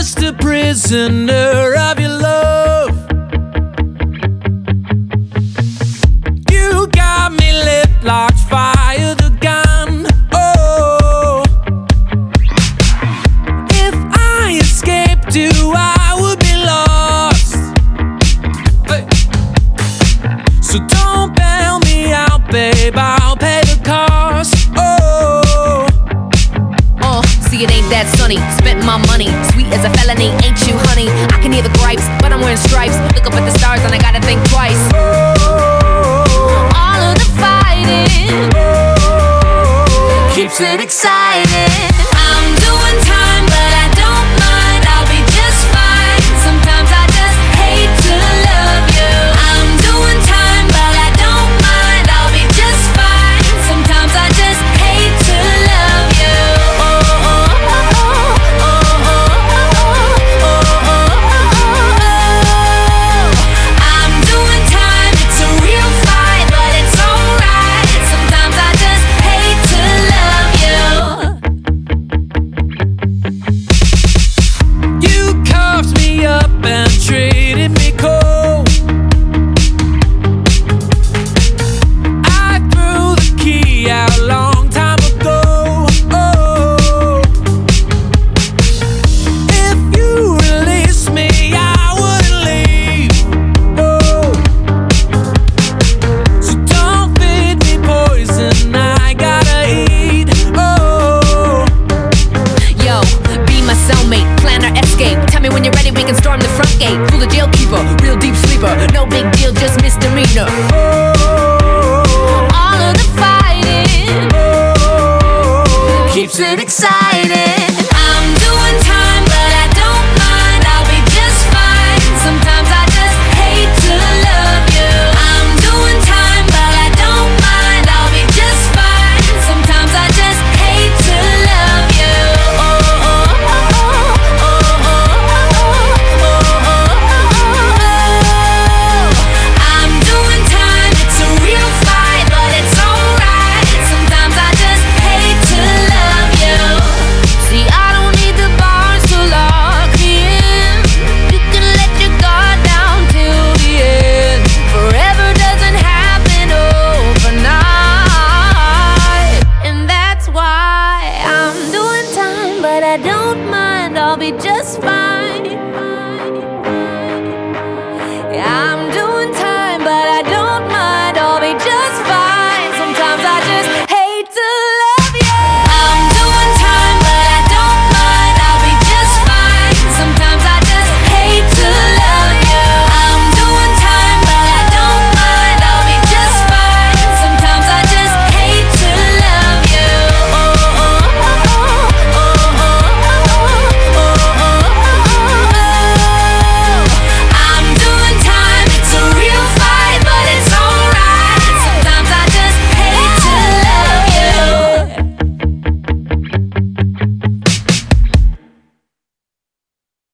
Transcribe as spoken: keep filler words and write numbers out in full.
just a prisoner of your love. You got me lip locked, fire the gun. Oh, if I escaped you, I would be lost. Hey. So don't bail me out, babe, I'll pay the cost. Oh, uh, see it ain't that sunny, spent my money, sweet as a felony, ain't you honey? I can hear the gripes, but I'm wearing stripes. Look up at the stars and I gotta think twice. All of the fighting keeps it exciting. I'm doing time, but I don't mind, I'll be just fine. Sometimes I just hate to love you. I'm doing time, but I don't mind, I'll be just fine. Sometimes I just hate to love you. Oh, oh, oh, oh, oh, oh, oh, oh, oh. I'm doing time, it's a real fight, but it's alright. Sometimes I just hate to love you. you cuffed me up and treated me cold. I threw the key out long time ago. Oh, if you release me, I wouldn't leave. Oh, so don't feed me poison, I gotta eat. Oh, Yo, be my cellmate, plan our escape. Tell me when you're ready, we can storm the front gate. Fool the jailkeeper, real deep sleeper. No big deal, just misdemeanor. oh, All of the fighting oh. keeps it exciting.